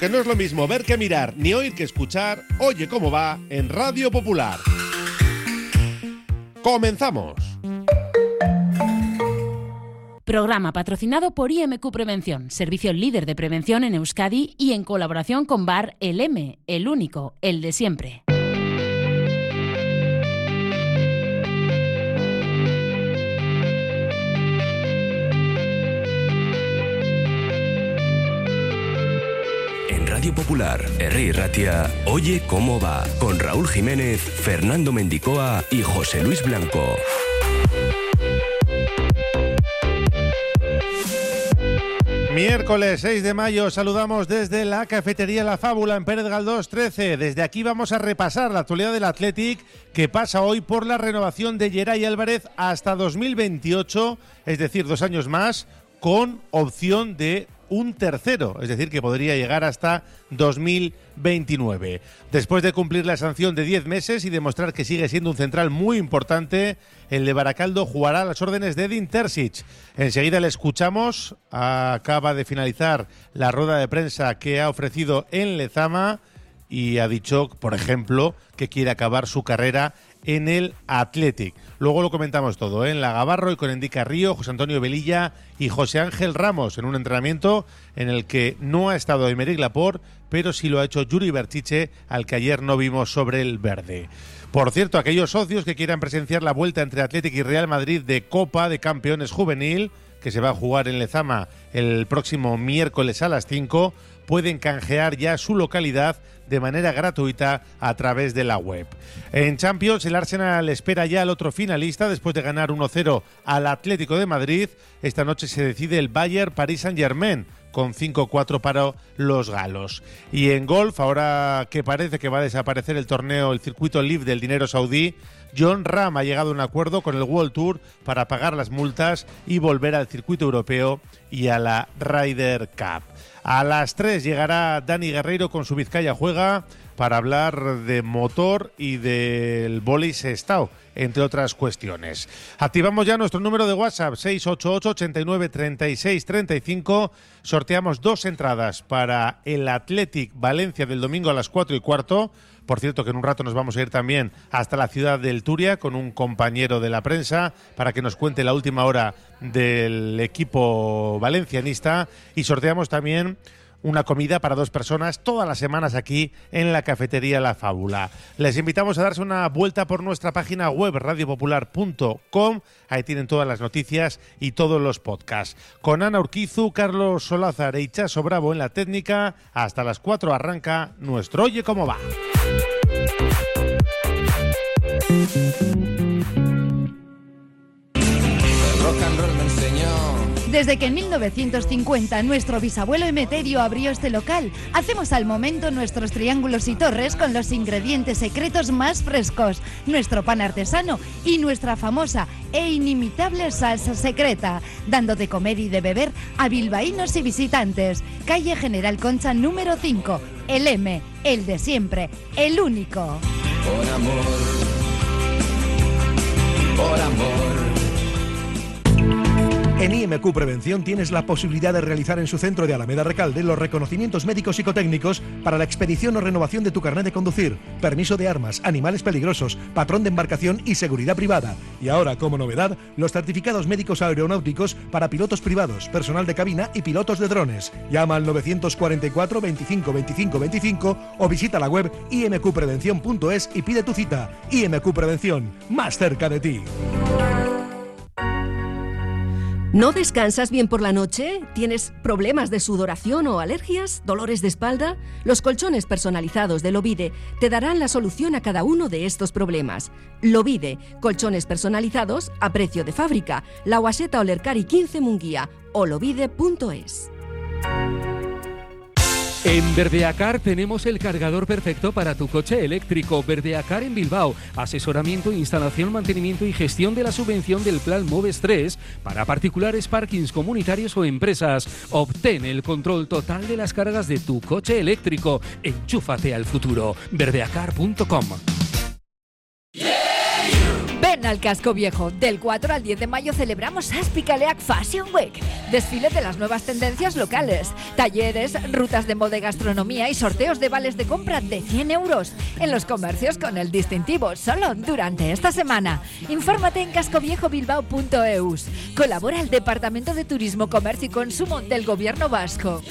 Porque no es lo mismo ver que mirar, ni oír que escuchar. Oye cómo va en Radio Popular. ¡Comenzamos! Programa patrocinado por IMQ Prevención, servicio líder de prevención en Euskadi y en colaboración con Bar El M, el único, el de siempre. En Radio Popular, Herri Ratia, Oye cómo va, con Raúl Jiménez, Fernando Mendicoa y José Luis Blanco. Miércoles 6 de mayo, saludamos desde la cafetería La Fábula en Pérez Galdós 13. Desde aquí vamos a repasar la actualidad del Athletic, que pasa hoy por la renovación de Yeray Álvarez hasta 2028, es decir, 2 años más, con opción de un tercero, es decir, que podría llegar hasta 2029. Después de cumplir la sanción de 10 meses y demostrar que sigue siendo un central muy importante, el de Baracaldo jugará a las órdenes de Edin Terzic. Enseguida le escuchamos. Acaba de finalizar la rueda de prensa que ha ofrecido en Lezama y ha dicho, por ejemplo, que quiere acabar su carrera en el Athletic. Luego lo comentamos todo, en La Gavarro y con Endica Río, José Antonio Velilla y José Ángel Ramos, en un entrenamiento en el que no ha estado Aymeric Laporte, pero sí lo ha hecho Yuri Berchiche, al que ayer no vimos sobre el verde. Por cierto, aquellos socios que quieran presenciar la vuelta entre Athletic y Real Madrid de Copa de Campeones Juvenil, que se va a jugar en Lezama el próximo miércoles a las 5, pueden canjear ya su localidad de manera gratuita a través de la web. En Champions, el Arsenal espera ya al otro finalista después de ganar 1-0 al Atlético de Madrid. Esta noche se decide el Bayern Paris Saint-Germain, con 5-4 para los galos. Y en golf, ahora que parece que va a desaparecer el torneo, el circuito LIV del dinero saudí, Jon Rahm ha llegado a un acuerdo con el World Tour para pagar las multas y volver al circuito europeo y a la Ryder Cup. A las 3 llegará Dani Guerreiro con su Vizcaya Juega para hablar de motor y del vóley Sestao, entre otras cuestiones. Activamos ya nuestro número de WhatsApp, 688-89-36-35. Sorteamos 2 entradas para el Athletic Valencia del domingo a las 4:15. Por cierto, que en un rato nos vamos a ir también hasta la ciudad del Turia con un compañero de la prensa para que nos cuente la última hora del equipo valencianista. Y sorteamos también una comida para 2 personas todas las semanas aquí en la cafetería La Fábula. Les invitamos a darse una vuelta por nuestra página web radiopopular.com. Ahí tienen todas las noticias y todos los podcasts. Con Ana Urquizu, Carlos Solázar e Itxaso Bravo en la técnica. Hasta las 4 arranca nuestro Oye cómo va. El rock and roll me enseñó. Desde que en 1950 nuestro bisabuelo Emeterio abrió este local, hacemos al momento nuestros triángulos y torres con los ingredientes secretos más frescos, nuestro pan artesano y nuestra famosa e inimitable salsa secreta, dando de comer y de beber a bilbaínos y visitantes. Calle General Concha número 5, el M, el de siempre, el único. Por amor, por amor. En IMQ Prevención tienes la posibilidad de realizar en su centro de Alameda Recalde los reconocimientos médicos psicotécnicos para la expedición o renovación de tu carnet de conducir, permiso de armas, animales peligrosos, patrón de embarcación y seguridad privada. Y ahora, como novedad, los certificados médicos aeronáuticos para pilotos privados, personal de cabina y pilotos de drones. Llama al 944 25 25 25 o visita la web imqprevención.es y pide tu cita. IMQ Prevención, más cerca de ti. ¿No descansas bien por la noche? ¿Tienes problemas de sudoración o alergias? ¿Dolores de espalda? Los colchones personalizados de Lovide te darán la solución a cada uno de estos problemas. Lovide, colchones personalizados a precio de fábrica. La Guaseta Olercari 15 Munguía o lovide.es. En Verdeacar tenemos el cargador perfecto para tu coche eléctrico. Verdeacar en Bilbao. Asesoramiento, instalación, mantenimiento y gestión de la subvención del Plan Moves 3 para particulares, parkings comunitarios o empresas. Obtén el control total de las cargas de tu coche eléctrico. Enchúfate al futuro. Verdeacar.com. Ven al Casco Viejo. Del 4 al 10 de mayo celebramos Aspicaleac Fashion Week. Desfile de las nuevas tendencias locales, talleres, rutas de moda y gastronomía y sorteos de vales de compra de 100 euros en los comercios con el distintivo, solo durante esta semana. Infórmate en cascoviejobilbao.eus. Colabora el Departamento de Turismo, Comercio y Consumo del Gobierno Vasco.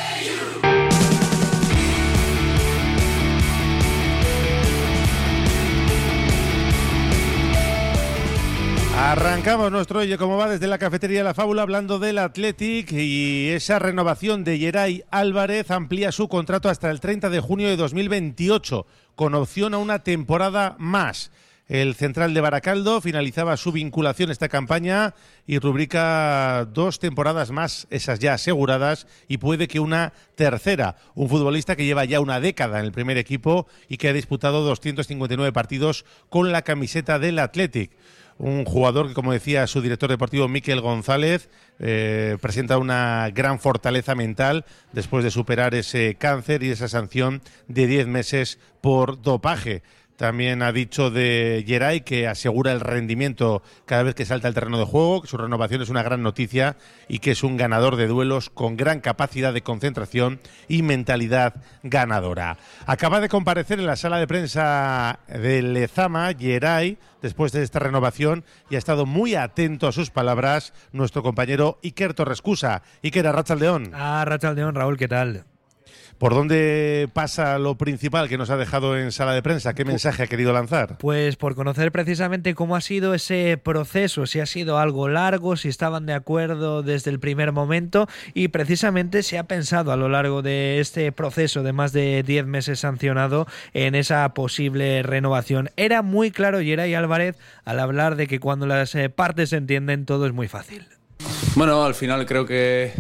Arrancamos nuestro Oye Cómo Va desde la cafetería La Fábula hablando del Athletic y esa renovación de Yeray Álvarez amplía su contrato hasta el 30 de junio de 2028 con opción a una temporada más. El central de Baracaldo finalizaba su vinculación esta campaña y rubrica 2 temporadas más, esas ya aseguradas, y puede que una tercera. Un futbolista que lleva ya una década en el primer equipo y que ha disputado 259 partidos con la camiseta del Athletic. Un jugador que, como decía su director deportivo Miquel González, presenta una gran fortaleza mental después de superar ese cáncer y esa sanción de 10 meses por dopaje. También ha dicho de Yeray que asegura el rendimiento cada vez que salta al terreno de juego, que su renovación es una gran noticia y que es un ganador de duelos con gran capacidad de concentración y mentalidad ganadora. Acaba de comparecer en la sala de prensa de Lezama, Yeray, después de esta renovación, y ha estado muy atento a sus palabras nuestro compañero Iker Torrescusa. Iker, arratsaldeon. Arratsaldeon, Raúl, ¿qué tal? ¿Por dónde pasa lo principal que nos ha dejado en sala de prensa? ¿Qué mensaje ha querido lanzar? Pues por conocer precisamente cómo ha sido ese proceso, si ha sido algo largo, si estaban de acuerdo desde el primer momento, y precisamente se ha pensado a lo largo de este proceso de más de 10 meses sancionado en esa posible renovación. Era muy claro Yeray Álvarez al hablar de que cuando las partes se entienden todo es muy fácil. Bueno, al final creo que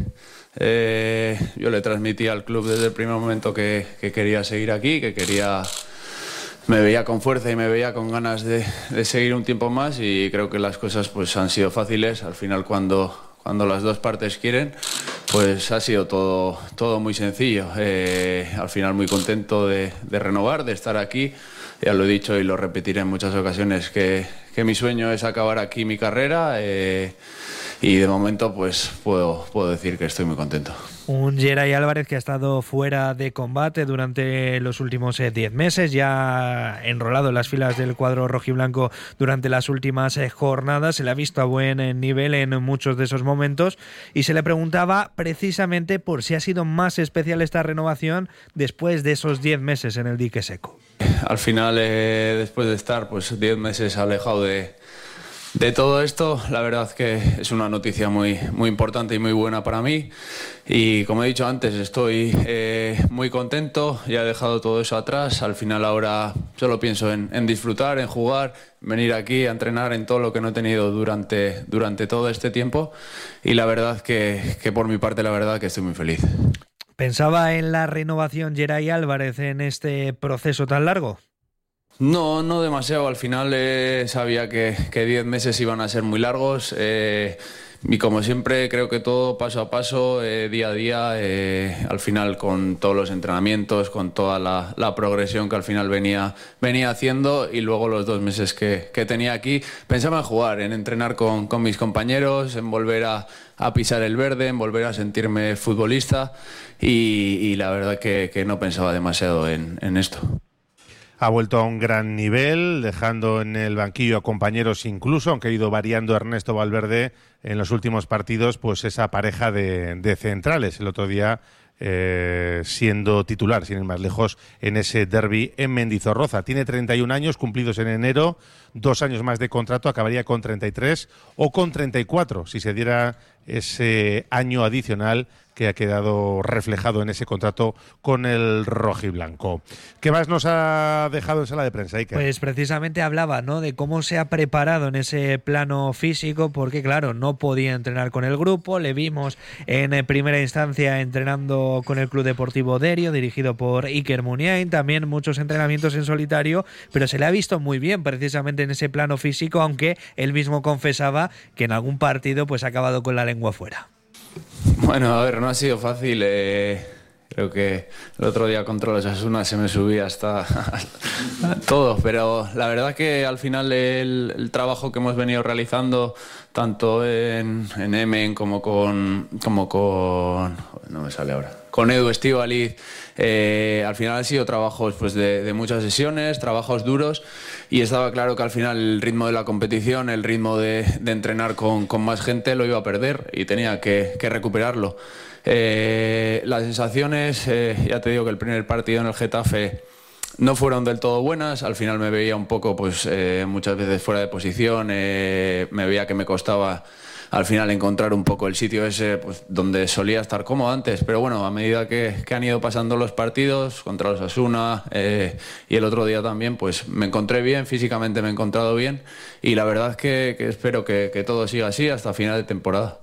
yo le transmití al club desde el primer momento que quería seguir aquí, me veía con fuerza y me veía con ganas de seguir un tiempo más, y creo que las cosas pues han sido fáciles. Al final cuando las dos partes quieren, pues ha sido todo muy sencillo. Al final muy contento de renovar, de estar aquí. Ya lo he dicho y lo repetiré en muchas ocasiones que mi sueño es acabar aquí mi carrera. Y de momento pues puedo decir que estoy muy contento. Un Yeray Álvarez que ha estado fuera de combate durante los últimos 10 meses, ya enrolado en las filas del cuadro rojiblanco durante las últimas jornadas. Se le ha visto a buen nivel en muchos de esos momentos y se le preguntaba precisamente por si ha sido más especial esta renovación después de esos 10 meses en el dique seco. Al final, después de estar pues 10 meses alejado de todo esto, la verdad que es una noticia muy importante y muy buena para mí, y como he dicho antes, estoy muy contento, ya he dejado todo eso atrás. Al final ahora solo pienso en disfrutar, en jugar, venir aquí a entrenar, en todo lo que no he tenido durante todo este tiempo, y la verdad que por mi parte la verdad que estoy muy feliz. ¿Pensaba en la renovación Yeray Álvarez en este proceso tan largo? No demasiado. Al final sabía que 10 meses iban a ser muy largos, y como siempre creo que todo paso a paso, día a día, al final con todos los entrenamientos, con toda la progresión que al final venía haciendo, y luego los 2 meses que tenía aquí pensaba en jugar, en entrenar con mis compañeros, en volver a pisar el verde, en volver a sentirme futbolista, y la verdad que no pensaba demasiado en esto. Ha vuelto a un gran nivel, dejando en el banquillo a compañeros incluso, aunque ha ido variando Ernesto Valverde en los últimos partidos, pues esa pareja de centrales. El otro día siendo titular, sin ir más lejos, en ese derbi en Mendizorroza. Tiene 31 años cumplidos en enero, 2 años más de contrato, acabaría con 33 o con 34, si se diera ese año adicional que ha quedado reflejado en ese contrato con el rojiblanco. ¿Qué más nos ha dejado en sala de prensa, Iker? Pues precisamente hablaba, ¿no?, de cómo se ha preparado en ese plano físico, porque claro, no podía entrenar con el grupo. Le vimos en primera instancia entrenando con el Club Deportivo Derio, dirigido por Iker Muniain, también muchos entrenamientos en solitario, pero se le ha visto muy bien precisamente en ese plano físico, aunque él mismo confesaba que en algún partido pues ha acabado con la lengua fuera. Bueno, a ver, no ha sido fácil. Creo que el otro día contra los Osasuna se me subía hasta todo, pero la verdad que al final el trabajo que hemos venido realizando tanto en Emen como con no me sale ahora, con Edu Estíbaliz, al final han sido trabajos pues de muchas sesiones, trabajos duros, y estaba claro que al final el ritmo de la competición, el ritmo de entrenar con más gente lo iba a perder y tenía que recuperarlo. Las sensaciones, ya te digo que el primer partido en el Getafe no fueron del todo buenas. Al final me veía un poco pues muchas veces fuera de posición, me veía que me costaba al final encontrar un poco el sitio ese pues donde solía estar cómodo antes, pero bueno, a medida que han ido pasando los partidos contra los Osasuna y el otro día también, pues me encontré bien, físicamente me he encontrado bien, y la verdad que espero que todo siga así hasta final de temporada.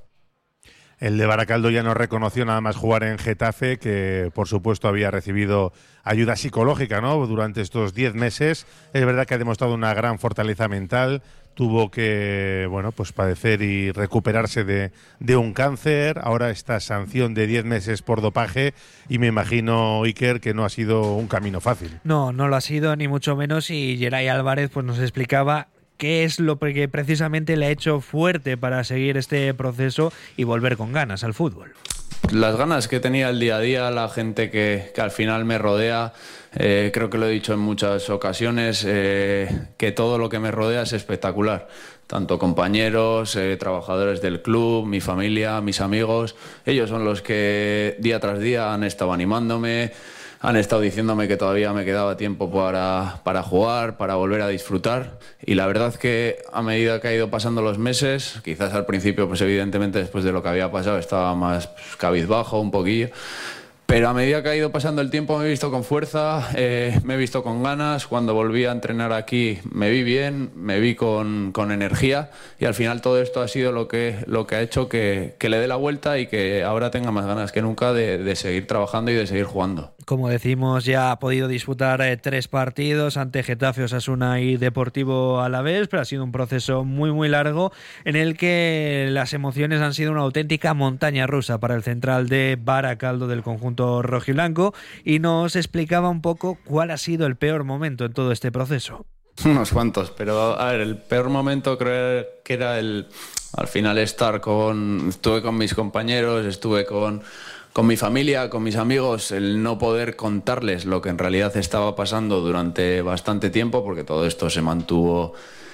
El de Baracaldo ya no reconoció nada más jugar en Getafe, que por supuesto había recibido ayuda psicológica, ¿no?, durante estos 10 meses. Es verdad que ha demostrado una gran fortaleza mental. Tuvo que, bueno, pues padecer y recuperarse de un cáncer. Ahora esta sanción de 10 meses por dopaje, y me imagino, Iker, que no ha sido un camino fácil. No lo ha sido, ni mucho menos, y Geray Álvarez pues nos explicaba qué es lo que precisamente le ha hecho fuerte para seguir este proceso y volver con ganas al fútbol. Las ganas que tenía el día a día, la gente que al final me rodea, creo que lo he dicho en muchas ocasiones, que todo lo que me rodea es espectacular. Tanto compañeros, trabajadores del club, mi familia, mis amigos, ellos son los que día tras día han estado animándome, han estado diciéndome que todavía me quedaba tiempo para jugar, para volver a disfrutar, y la verdad que a medida que ha ido pasando los meses, quizás al principio pues evidentemente después de lo que había pasado estaba más cabizbajo un poquillo, pero a medida que ha ido pasando el tiempo me he visto con fuerza, me he visto con ganas. Cuando volví a entrenar aquí me vi bien, me vi con energía, y al final todo esto ha sido lo que ha hecho que le dé la vuelta y que ahora tenga más ganas que nunca de seguir trabajando y de seguir jugando. Como decimos, ya ha podido disputar 3 partidos ante Getafe, Osasuna y Deportivo Alavés, pero ha sido un proceso muy muy largo en el que las emociones han sido una auténtica montaña rusa para el central de Baracaldo del conjunto rojiblanco, y nos explicaba un poco cuál ha sido el peor momento en todo este proceso. Unos cuantos, pero a ver, el peor momento creo que era al final estuve con mis compañeros, estuve con mi familia, con mis amigos, el no poder contarles lo que en realidad estaba pasando durante bastante tiempo, porque todo esto se mantuvo,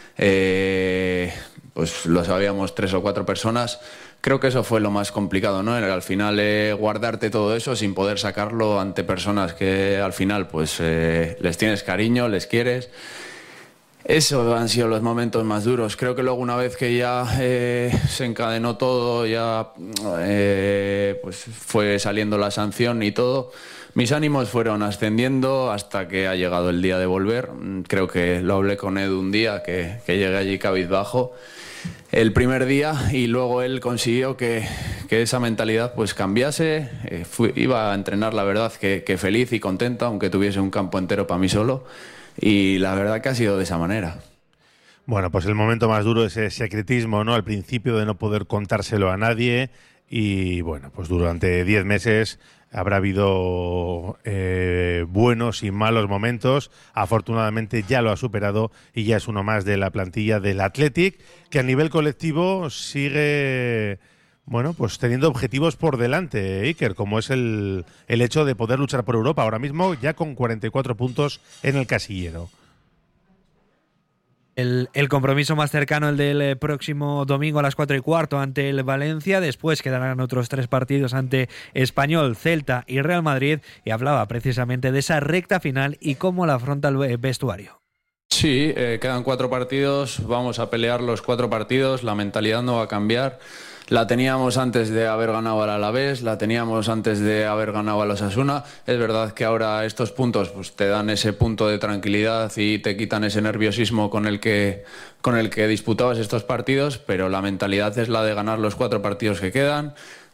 pues lo sabíamos 3 o 4 personas. Creo que eso fue lo más complicado, ¿no? Al final guardarte todo eso sin poder sacarlo ante personas que al final pues les tienes cariño, les quieres. Eso han sido los momentos más duros. Creo que luego, una vez que ya se encadenó todo, ya pues fue saliendo la sanción y todo, mis ánimos fueron ascendiendo hasta que ha llegado el día de volver. Creo que lo hablé con Edu un día, que llegué allí cabizbajo el primer día, y luego él consiguió que esa mentalidad pues cambiase. Iba a entrenar, la verdad, que feliz y contento, aunque tuviese un campo entero para mí solo. Y la verdad que ha sido de esa manera. Bueno, pues el momento más duro es ese secretismo, ¿no? Al principio, de no poder contárselo a nadie. Y bueno, pues durante 10 meses habrá habido buenos y malos momentos. Afortunadamente ya lo ha superado y ya es uno más de la plantilla del Athletic, que a nivel colectivo sigue, bueno, pues teniendo objetivos por delante, Iker, como es el hecho de poder luchar por Europa, ahora mismo ya con 44 puntos en el casillero. El compromiso más cercano, el del próximo domingo a las 4:15 ante el Valencia. Después quedarán otros 3 partidos ante Español, Celta y Real Madrid, y hablaba precisamente de esa recta final y cómo la afronta el vestuario. Sí, quedan 4 partidos, vamos a pelear los 4 partidos, la mentalidad no va a cambiar. La teníamos antes de haber ganado al Alavés, la teníamos antes de haber ganado al Osasuna. Es verdad que ahora estos puntos pues te dan ese punto de tranquilidad y te quitan ese nerviosismo con el que disputabas estos partidos, pero la mentalidad es la de ganar los 4 partidos que quedan,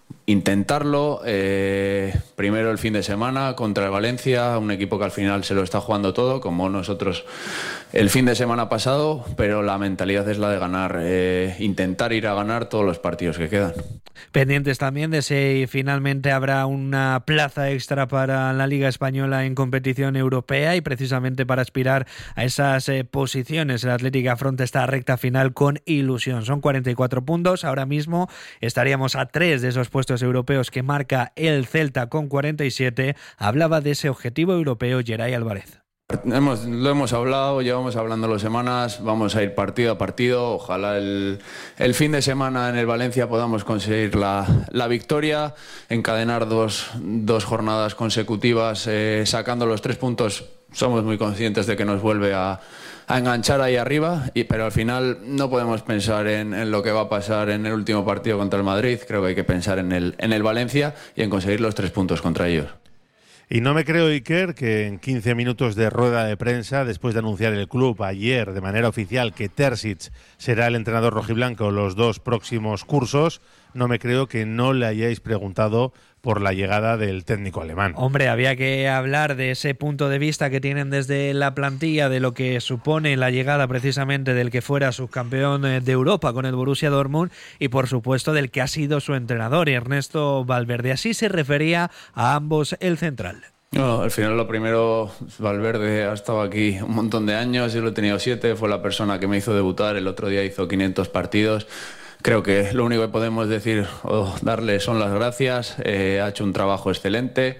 intentarlo, primero el fin de semana contra el Valencia, un equipo que al final se lo está jugando todo, como nosotros el fin de semana pasado, pero la mentalidad es la de ganar, intentar ir a ganar todos los partidos que quedan. Pendientes también de si finalmente habrá una plaza extra para la Liga Española en competición europea, y precisamente para aspirar a esas posiciones el Athletic afronta esta recta final con ilusión. Son 44 puntos, ahora mismo estaríamos a 3 de esos puestos europeos que marca el Celta con 47. Hablaba de ese objetivo europeo Geray Álvarez. Lo hemos hablado, llevamos hablándolo semanas, vamos a ir partido a partido, ojalá el fin de semana en el Valencia podamos conseguir la victoria, encadenar dos jornadas consecutivas sacando los 3 puntos. Somos muy conscientes de que nos vuelve a enganchar ahí arriba, pero al final no podemos pensar en lo que va a pasar en el último partido contra el Madrid. Creo que hay que pensar en el Valencia y en conseguir los 3 puntos contra ellos. Y no me creo, Iker, que en 15 minutos de rueda de prensa, después de anunciar el club ayer de manera oficial que Terzic será el entrenador rojiblanco los 2 próximos cursos, no me creo que no le hayáis preguntado por la llegada del técnico alemán. Hombre, había que hablar de ese punto de vista que tienen desde la plantilla, de lo que supone la llegada precisamente del que fuera subcampeón de Europa con el Borussia Dortmund y por supuesto del que ha sido su entrenador, Ernesto Valverde. Así se refería a ambos el central. No, al final lo primero, Valverde ha estado aquí un montón de años, yo lo he tenido 7, fue la persona que me hizo debutar, el otro día hizo 500 partidos. Creo que lo único que podemos decir o darle son las gracias, ha hecho un trabajo excelente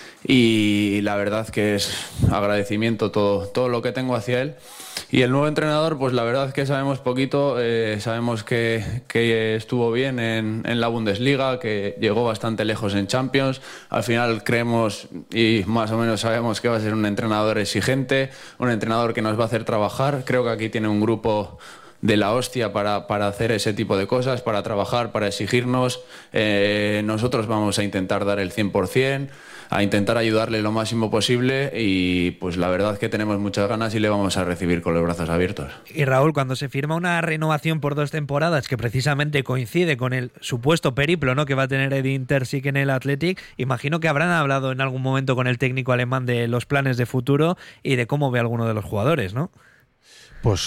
y la verdad que es agradecimiento todo lo que tengo hacia él. Y el nuevo entrenador, pues la verdad que sabemos poquito, sabemos que estuvo bien en la Bundesliga, que llegó bastante lejos en Champions. Al final creemos y más o menos sabemos que va a ser un entrenador exigente, un entrenador que nos va a hacer trabajar. Creo que aquí tiene un grupo de la hostia para hacer ese tipo de cosas, para trabajar, para exigirnos. Nosotros vamos a intentar dar el 100%, a intentar ayudarle lo máximo posible y pues la verdad que tenemos muchas ganas y le vamos a recibir con los brazos abiertos. Y Raúl, cuando se firma una renovación por 2 temporadas que precisamente coincide con el supuesto periplo, ¿no?, que va a tener Edin Terzic en el Athletic, imagino que habrán hablado en algún momento con el técnico alemán de los planes de futuro y de cómo ve a alguno de los jugadores, ¿no? Pues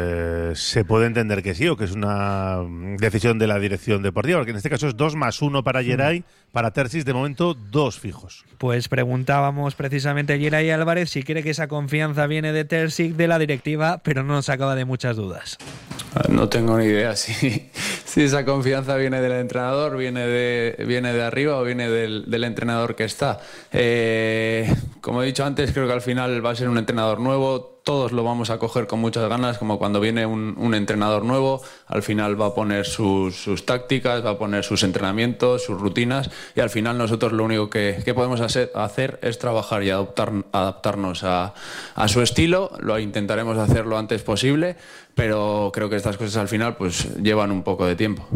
se puede entender que sí, o que es una decisión de la dirección deportiva, porque en este caso es 2+1 para Geray, para Terzic de momento 2 fijos. Pues preguntábamos precisamente a Geray Álvarez si cree que esa confianza viene de Terzic, de la directiva, pero no nos sacaba de muchas dudas. No tengo ni idea si esa confianza viene del entrenador, viene de arriba o viene del entrenador que está. Como he dicho antes, creo que al final va a ser un entrenador nuevo. Todos lo vamos a coger con muchas ganas, como cuando viene un entrenador nuevo, al final va a poner sus tácticas, va a poner sus entrenamientos, sus rutinas y al final nosotros lo único que podemos hacer es trabajar y adaptarnos a su estilo. Lo intentaremos hacer lo antes posible, pero creo que estas cosas al final pues llevan un poco de tiempo.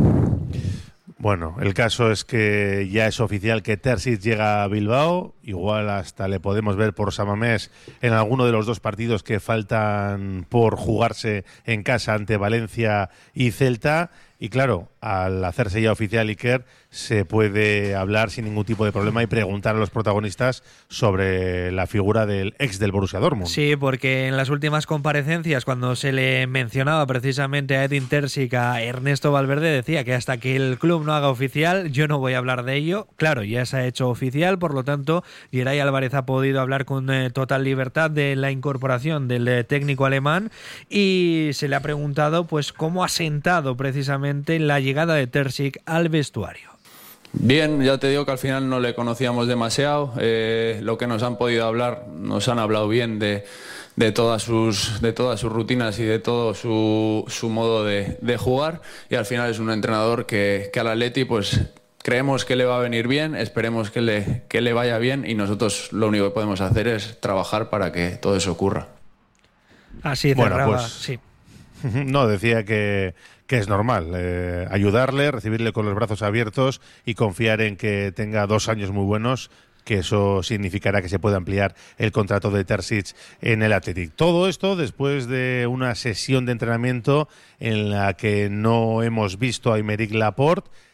Bueno, el caso es que ya es oficial que Terzic llega a Bilbao, igual hasta le podemos ver por Samamés en alguno de los 2 partidos que faltan por jugarse en casa ante Valencia y Celta. Y claro, al hacerse ya oficial Iker, se puede hablar sin ningún tipo de problema y preguntar a los protagonistas sobre la figura del ex del Borussia Dortmund. Sí, porque en las últimas comparecencias, cuando se le mencionaba precisamente a Edin Terzic, a Ernesto Valverde, decía que hasta que el club no haga oficial, yo no voy a hablar de ello. Claro, ya se ha hecho oficial, por lo tanto, Geray Álvarez ha podido hablar con total libertad de la incorporación del técnico alemán y se le ha preguntado pues cómo ha sentado precisamente la llegada de Terzic al vestuario. Bien, ya te digo que al final no le conocíamos demasiado. Lo que nos han podido hablar, nos han hablado bien de todas sus rutinas y de todo su modo de jugar. Y al final es un entrenador que al Atleti pues creemos que le va a venir bien, esperemos que le vaya bien y nosotros lo único que podemos hacer es trabajar para que todo eso ocurra. Así cerraba, bueno, pues, sí. No, decía que es normal ayudarle, recibirle con los brazos abiertos y confiar en que tenga 2 años muy buenos, que eso significará que se pueda ampliar el contrato de Terzic en el Athletic. Todo esto después de una sesión de entrenamiento en la que no hemos visto a Aymeric Laporte.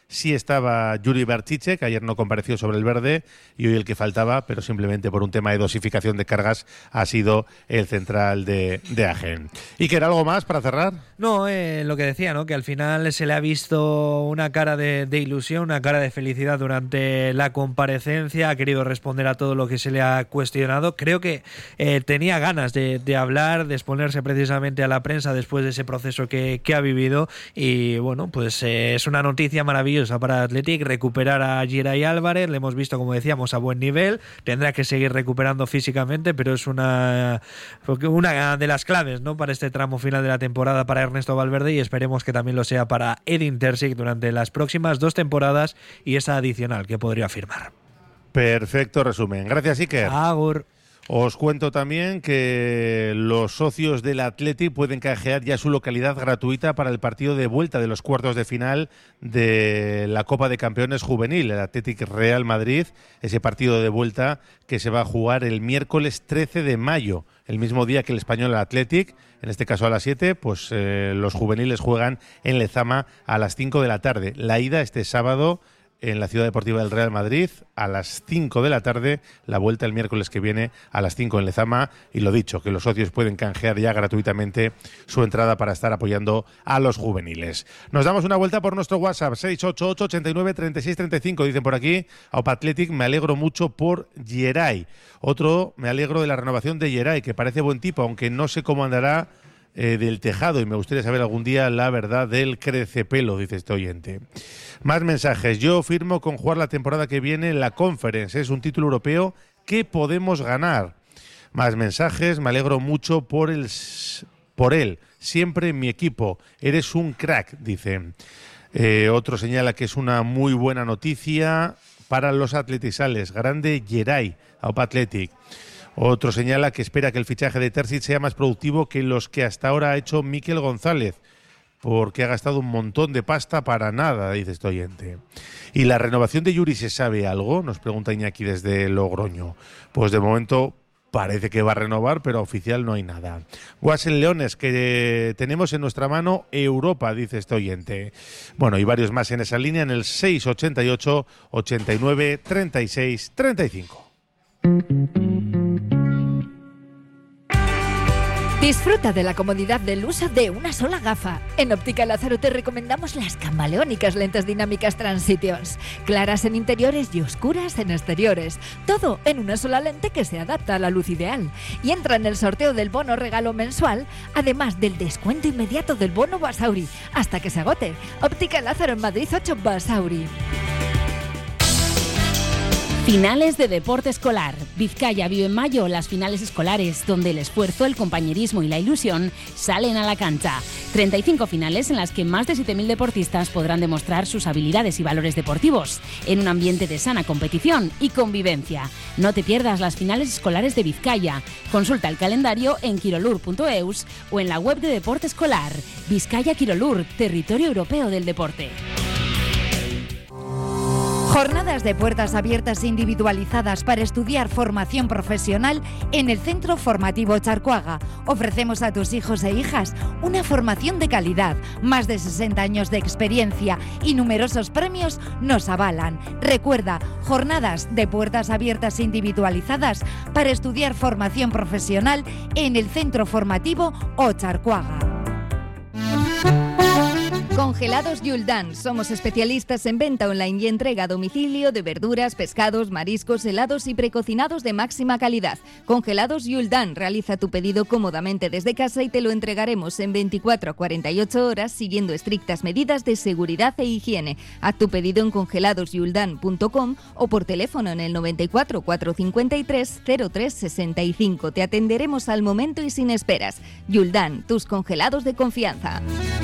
sí estaba Yuri Berchiche, que ayer no compareció sobre el verde, y hoy el que faltaba, pero simplemente por un tema de dosificación de cargas, ha sido el central de Agen. ¿Y que era algo más para cerrar? No, lo que decía, ¿no? Que al final se le ha visto una cara de ilusión, una cara de felicidad durante la comparecencia, ha querido responder a todo lo que se le ha cuestionado. Creo que tenía ganas de hablar, de exponerse precisamente a la prensa después de ese proceso que ha vivido, y bueno, pues es una noticia maravillosa para Athletic recuperar a Geray Álvarez. Le hemos visto, como decíamos, a buen nivel, tendrá que seguir recuperando físicamente, pero es una de las claves, ¿no?, para este tramo final de la temporada para Ernesto Valverde, y esperemos que también lo sea para Edin Terzic durante las próximas 2 temporadas y esa adicional que podría firmar. Perfecto resumen. Gracias, Iker. Agur. Os cuento también que los socios del Athletic pueden canjear ya su localidad gratuita para el partido de vuelta de los cuartos de final de la Copa de Campeones Juvenil, el Athletic Real Madrid, ese partido de vuelta que se va a jugar el miércoles 13 de mayo, el mismo día que el Español Athletic, en este caso a las 7, pues los juveniles juegan en Lezama a las 5 de la tarde. La ida este sábado en la Ciudad Deportiva del Real Madrid a las 5 de la tarde, la vuelta el miércoles que viene a las 5 en Lezama, y lo dicho, que los socios pueden canjear ya gratuitamente su entrada para estar apoyando a los juveniles. Nos damos una vuelta por nuestro WhatsApp, 688-89-3635, dicen por aquí, Aupa Athletic, me alegro mucho por Geray. Otro, me alegro de la renovación de Geray, que parece buen tipo, aunque no sé cómo andará del tejado, y me gustaría saber algún día la verdad del crecepelo, dice este oyente. Más mensajes. Yo firmo con jugar la temporada que viene en la Conference. Es un título europeo que podemos ganar. Más mensajes. Me alegro mucho por él. Siempre en mi equipo. Eres un crack, dice. Otro señala que es una muy buena noticia para los atletisales. Grande Geray, Aupa Athletic. Otro señala que espera que el fichaje de Terzic sea más productivo que los que hasta ahora ha hecho Mikel González, porque ha gastado un montón de pasta para nada, dice este oyente. ¿Y la renovación de Yuri se sabe algo?, nos pregunta Iñaki desde Logroño. Pues de momento parece que va a renovar, pero oficial no hay nada. Guasel Leones, que tenemos en nuestra mano Europa, dice este oyente. Bueno, y varios más en esa línea en el 688 89 36 35. Disfruta de la comodidad del uso de una sola gafa. En Óptica Lázaro te recomendamos las camaleónicas lentes dinámicas Transitions. Claras en interiores y oscuras en exteriores. Todo en una sola lente que se adapta a la luz ideal. Y entra en el sorteo del bono regalo mensual, además del descuento inmediato del bono Basauri, hasta que se agote. Óptica Lázaro en Madrid 8 Basauri. Finales de deporte escolar. Vizcaya vive en mayo las finales escolares, donde el esfuerzo, el compañerismo y la ilusión salen a la cancha. 35 finales en las que más de 7.000 deportistas podrán demostrar sus habilidades y valores deportivos, en un ambiente de sana competición y convivencia. No te pierdas las finales escolares de Vizcaya. Consulta el calendario en quirolur.eus o en la web de Deporte Escolar. Vizcaya Quirolur, territorio europeo del deporte. Jornadas de puertas abiertas individualizadas para estudiar formación profesional en el Centro Formativo Charcoaga. Ofrecemos a tus hijos e hijas una formación de calidad, más de 60 años de experiencia y numerosos premios nos avalan. Recuerda, jornadas de puertas abiertas individualizadas para estudiar formación profesional en el Centro Formativo Charcoaga. Congelados Yuldan. Somos especialistas en venta online y entrega a domicilio de verduras, pescados, mariscos, helados y precocinados de máxima calidad. Congelados Yuldan. Realiza tu pedido cómodamente desde casa y te lo entregaremos en 24 a 48 horas siguiendo estrictas medidas de seguridad e higiene. Haz tu pedido en congeladosyuldan.com o por teléfono en el 94 453 03 65. Te atenderemos al momento y sin esperas. Yuldan, tus congelados de confianza.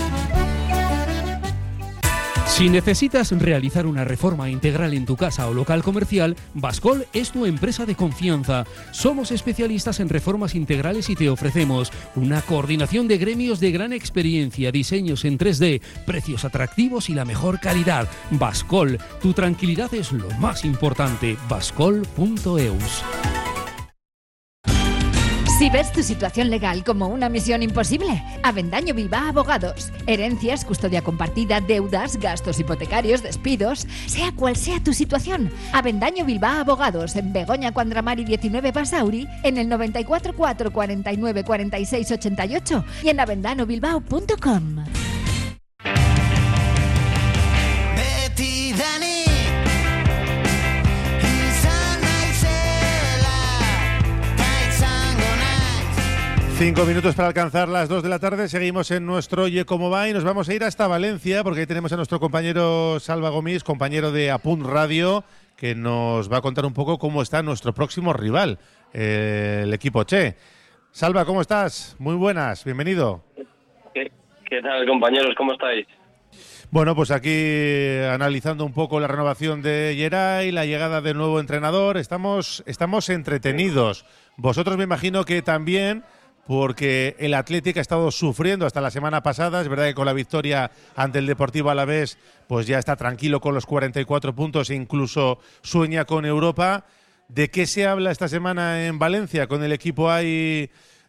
Si necesitas realizar una reforma integral en tu casa o local comercial, Bascol es tu empresa de confianza. Somos especialistas en reformas integrales y te ofrecemos una coordinación de gremios de gran experiencia, diseños en 3D, precios atractivos y la mejor calidad. Bascol, tu tranquilidad es lo más importante. Bascol.eus. Si ves tu situación legal como una misión imposible, Avendaño Bilbao Abogados. Herencias, custodia compartida, deudas, gastos hipotecarios, despidos, sea cual sea tu situación. Avendaño Bilbao Abogados, en Begoña Cuandramari 19 Basauri, en el 94 4 49 46 88 y en avendanobilbao.com. Beti Dani. 5 minutos para alcanzar las 2 de la tarde. Seguimos en nuestro Oye Cómo Va y nos vamos a ir hasta Valencia porque ahí tenemos a nuestro compañero Salva Gomis, compañero de Apunt Radio, que nos va a contar un poco cómo está nuestro próximo rival, el equipo Che. Salva, ¿cómo estás? Muy buenas, bienvenido. ¿Qué tal, compañeros? ¿Cómo estáis? Bueno, pues aquí analizando un poco la renovación de Geray, la llegada del nuevo entrenador. Estamos entretenidos. Vosotros me imagino que también, porque el Athletic ha estado sufriendo hasta la semana pasada. Es verdad que con la victoria ante el Deportivo Alavés pues ya está tranquilo con los 44 puntos e incluso sueña con Europa. ¿De qué se habla esta semana en Valencia? Con el equipo ahí,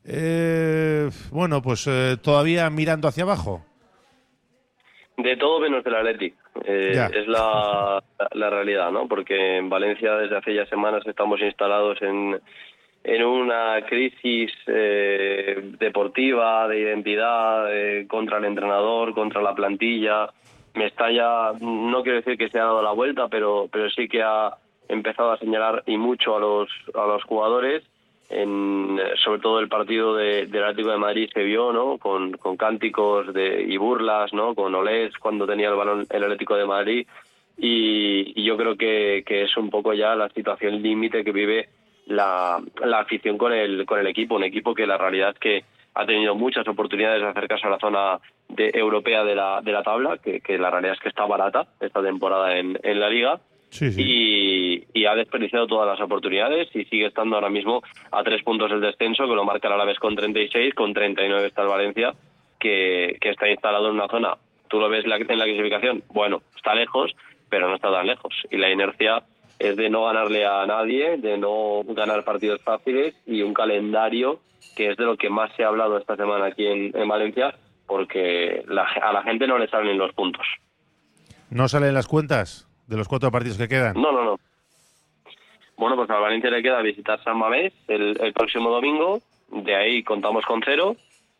todavía mirando hacia abajo. De todo menos del Athletic. Es la realidad, ¿no? Porque en Valencia desde hace ya semanas estamos instalados en una crisis deportiva, de identidad, contra el entrenador, contra la plantilla. Mestalla, no quiero decir que se ha dado la vuelta, pero sí que ha empezado a señalar y mucho a los jugadores. Sobre todo el partido del Atlético de Madrid se vio, ¿no? Con cánticos y burlas, ¿no? Con olés cuando tenía el balón el Atlético de Madrid. Y yo creo que es un poco ya la situación límite que vive la afición con el equipo, un equipo que la realidad es que ha tenido muchas oportunidades de acercarse a la zona europea de la tabla, que la realidad es que está barata esta temporada en la Liga. Sí. Y ha desperdiciado todas las oportunidades y sigue estando ahora mismo a 3 puntos del descenso, que lo marca el Alavés con 36, con 39 está el Valencia, que está instalado en una zona. Tú lo ves en la clasificación, bueno, está lejos, pero no está tan lejos. Y la inercia es de no ganarle a nadie, de no ganar partidos fáciles y un calendario que es de lo que más se ha hablado esta semana aquí en Valencia, porque a la gente no le salen los puntos. ¿No salen las cuentas de los 4 partidos que quedan? No. Bueno, pues al Valencia le queda visitar San Mamés el próximo domingo, de ahí contamos con 0.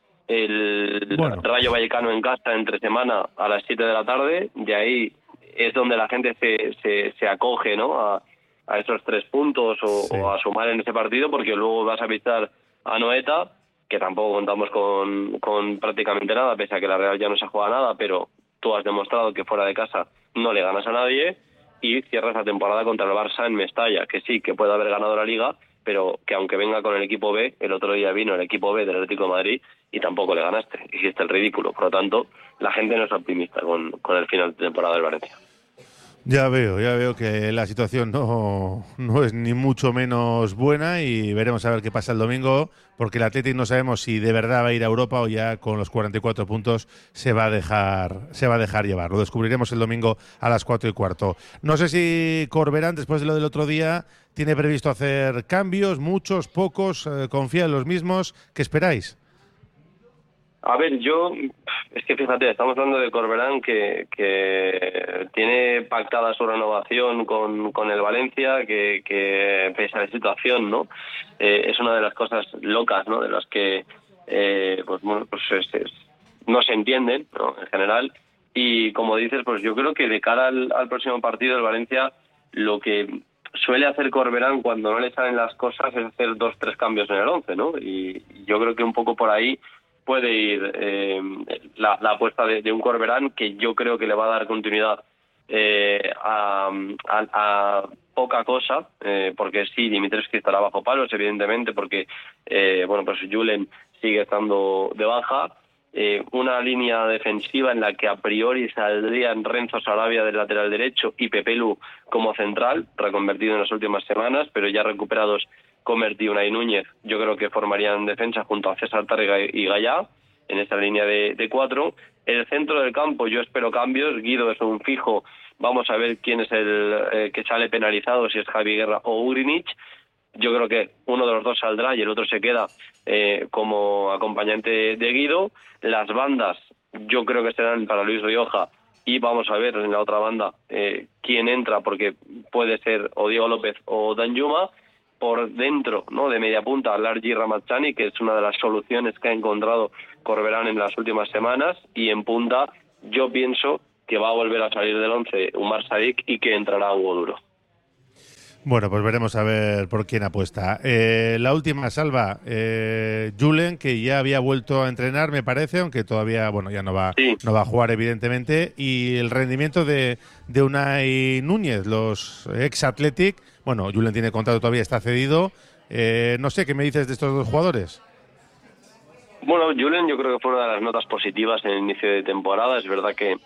Rayo Vallecano en casa entre semana a las 7 de la tarde, de ahí es donde la gente se acoge, ¿no? a esos 3 puntos o a sumar en ese partido, porque luego vas a visitar a Noeta, que tampoco contamos con prácticamente nada, pese a que la Real ya no se juega nada, pero tú has demostrado que fuera de casa no le ganas a nadie, y cierras la temporada contra el Barça en Mestalla, que sí, que puede haber ganado la Liga, pero que aunque venga con el equipo B, el otro día vino el equipo B del Atlético de Madrid y tampoco le ganaste, hiciste el ridículo. Por lo tanto, la gente no es optimista con el final de temporada del Valencia. Ya veo que la situación no es ni mucho menos buena y veremos a ver qué pasa el domingo, porque el Athletic no sabemos si de verdad va a ir a Europa o ya con los 44 puntos se va a dejar llevar. Lo descubriremos el domingo a las 4:15. No sé si Corberán, después de lo del otro día, tiene previsto hacer cambios, muchos, pocos, confía en los mismos. ¿Qué esperáis? A ver, es que fíjate, estamos hablando de Corberán que tiene pactada su renovación con el Valencia, que pese a la situación, ¿no? Es una de las cosas locas, ¿no? De las que no se entienden, ¿no? En general. Y como dices, pues yo creo que de cara al próximo partido del Valencia, lo que suele hacer Corberán cuando no le salen las cosas es hacer 2-3 cambios en el 11, ¿no? Y yo creo que un poco por ahí puede ir la apuesta de un Corberán, que yo creo que le va a dar continuidad a poca cosa, porque sí, Dimitrescu estará bajo palos, evidentemente, porque pues Julen sigue estando de baja. Una línea defensiva en la que a priori saldrían Renzo Sarabia del lateral derecho y Pepelu como central, reconvertido en las últimas semanas, pero ya recuperados Comert y Unai Núñez. Yo creo que formarían defensa junto a César Tárrega y Gallá en esta línea de 4. En el centro del campo yo espero cambios. Guido es un fijo. Vamos a ver quién es el que sale penalizado, si es Javi Guerra o Ugrinic. yo creo que uno de los dos saldrá y el otro se queda como acompañante de Guido. Las bandas yo creo que serán para Luis Rioja, y vamos a ver en la otra banda quién entra, porque puede ser o Diego López o Danjuma. Por dentro, ¿no?, de media punta, Largi Ramazani, que es una de las soluciones que ha encontrado Corberán en las últimas semanas, y en punta yo pienso que va a volver a salir del 11 Umar Sadik y que entrará Hugo Duro. Bueno, pues veremos a ver por quién apuesta. La última, Salva, Julen, que ya había vuelto a entrenar, me parece, aunque todavía, bueno, ya no va a jugar, evidentemente, y el rendimiento de Unai Núñez, los ex-Athletic. Bueno, Julen tiene contrato todavía, está cedido. No sé, ¿qué me dices de estos dos jugadores? Bueno, Julen yo creo que fue una de las notas positivas en el inicio de temporada. Es verdad que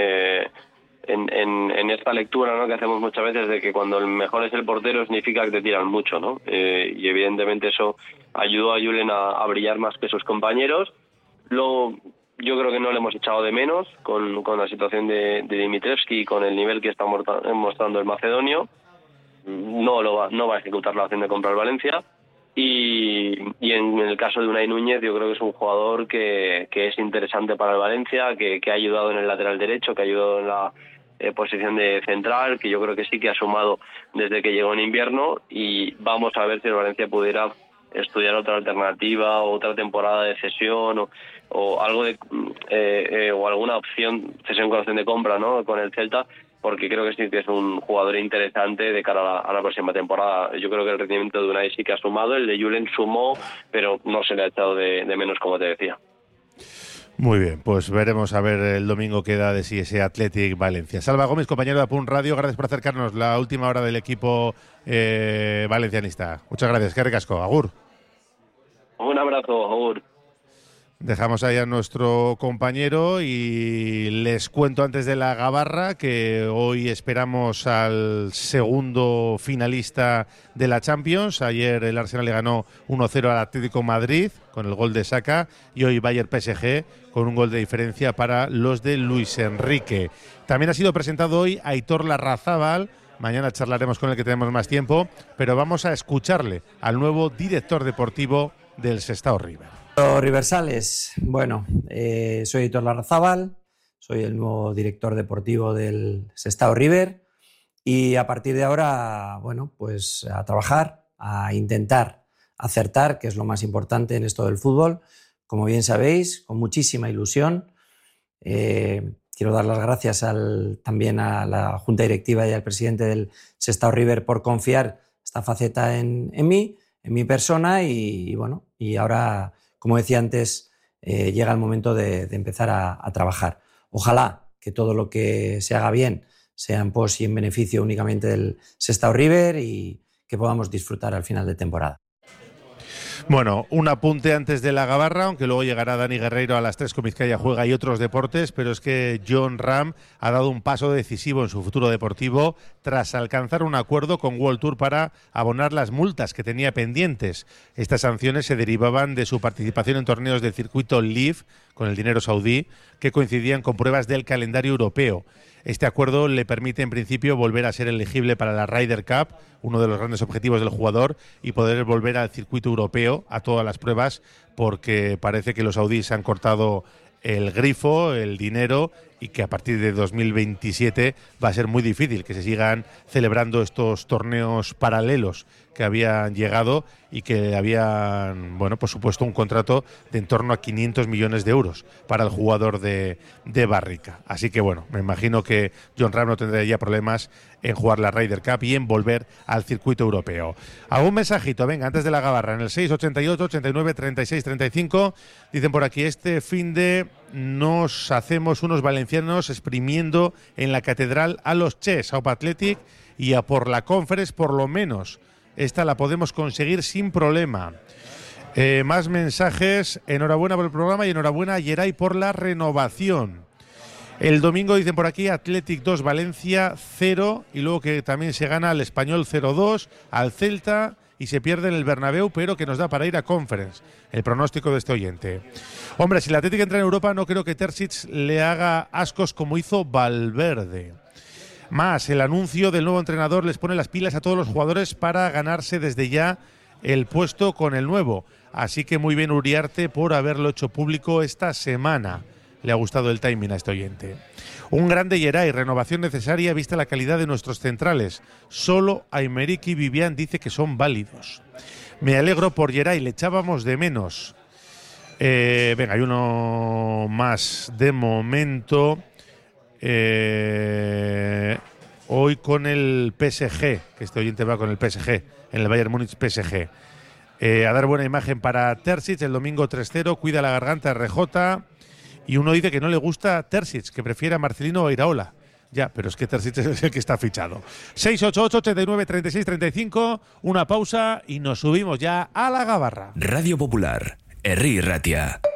en esta lectura, ¿no?, que hacemos muchas veces de que cuando el mejor es el portero significa que te tiran mucho, ¿no? Y evidentemente eso ayudó a Julen a brillar más que sus compañeros. Luego yo creo que no le hemos echado de menos con la situación de Dimitrievski y con el nivel que está mostrando el macedonio. No va a ejecutar la opción de comprar Valencia, y en el caso de Unai Núñez yo creo que es un jugador que es interesante para el Valencia, que ha ayudado en el lateral derecho, que ha ayudado en la posición de central, que yo creo que sí que ha sumado desde que llegó en invierno, y vamos a ver si el Valencia pudiera estudiar otra alternativa, otra temporada de cesión o algo o alguna opción, cesión con opción de compra, ¿no?, con el Celta, porque creo que sí que es un jugador interesante de cara a la próxima temporada. Yo creo que el rendimiento de Unai sí que ha sumado, el de Julen sumó, pero no se le ha echado de menos, como te decía. Muy bien, pues veremos a ver el domingo qué da de sí ese Athletic Valencia. Salva Gómez, compañero de Apun Radio, gracias por acercarnos la última hora del equipo valencianista. Muchas gracias, qué ricasco. Agur. Un abrazo, agur. Dejamos ahí a nuestro compañero y les cuento antes de la gabarra que hoy esperamos al segundo finalista de la Champions. Ayer el Arsenal le ganó 1-0 al Atlético Madrid con el gol de Saka, y hoy Bayern PSG con un gol de diferencia para los de Luis Enrique. También ha sido presentado hoy Aitor Larrazábal. Mañana charlaremos con él, que tenemos más tiempo, pero vamos a escucharle al nuevo director deportivo del Sestao River. Riversales, bueno, soy Aitor Larrazábal, soy el nuevo director deportivo del Sestao River, y a partir de ahora, bueno, pues a trabajar, a intentar acertar, que es lo más importante en esto del fútbol, como bien sabéis, con muchísima ilusión. Quiero dar las gracias también a la Junta Directiva y al presidente del Sestao River por confiar esta faceta en mí, en mi persona, y bueno, y ahora, como decía antes, llega el momento de empezar a trabajar. Ojalá que todo lo que se haga bien sea en pos y en beneficio únicamente del Sestao River, y que podamos disfrutar al final de temporada. Bueno, un apunte antes de la gabarra, aunque luego llegará Dani Guerreiro a las 3 con Vizcaya Juega y otros deportes, pero es que Jon Rahm ha dado un paso decisivo en su futuro deportivo tras alcanzar un acuerdo con World Tour para abonar las multas que tenía pendientes. Estas sanciones se derivaban de su participación en torneos del circuito LIV con el dinero saudí, que coincidían con pruebas del calendario europeo. Este acuerdo le permite en principio volver a ser elegible para la Ryder Cup, uno de los grandes objetivos del jugador, y poder volver al circuito europeo a todas las pruebas, porque parece que los saudíes han cortado el grifo, el dinero, y que a partir de 2027 va a ser muy difícil que se sigan celebrando estos torneos paralelos que habían llegado y que habían, bueno, pues supuesto un contrato de en torno a 500 millones de euros para el jugador de Barrica. Así que bueno, me imagino que Jon Rahm no tendrá ya problemas en jugar la Ryder Cup y en volver al circuito europeo. ¿Algún mensajito? Venga, antes de la gabarra, en el 688 89 36 35, dicen por aquí: este finde nos hacemos unos valencianos exprimiendo en la catedral a los Ches, a Opa Athletic y a por la Conference, por lo menos. Esta la podemos conseguir sin problema. Más mensajes. Enhorabuena por el programa y enhorabuena a Geray por la renovación. El domingo dicen por aquí Athletic 2, Valencia 0, y luego que también se gana al Español 0-2, al Celta, y se pierde en el Bernabéu, pero que nos da para ir a Conference. El pronóstico de este oyente. Hombre, si el Athletic entra en Europa, no creo que Terzic le haga ascos como hizo Valverde. Más, el anuncio del nuevo entrenador les pone las pilas a todos los jugadores para ganarse desde ya el puesto con el nuevo. Así que muy bien Uriarte por haberlo hecho público esta semana. Le ha gustado el timing a este oyente. Un grande Geray, renovación necesaria vista la calidad de nuestros centrales. Solo Aymeric y Vivian dice que son válidos. Me alegro por Geray, le echábamos de menos. Venga, hay uno más de momento. Hoy con el PSG, que este oyente va con el PSG, en el Bayern Múnich PSG. A dar buena imagen para Terzic, el domingo 3-0, cuida la garganta RJ. Y uno dice que no le gusta Terzic, que prefiere a Marcelino o a Iraola. Ya, pero es que Terzic es el que está fichado. 688-89-36-35, una pausa y nos subimos ya a la gabarra. Radio Popular, Herri Ratia.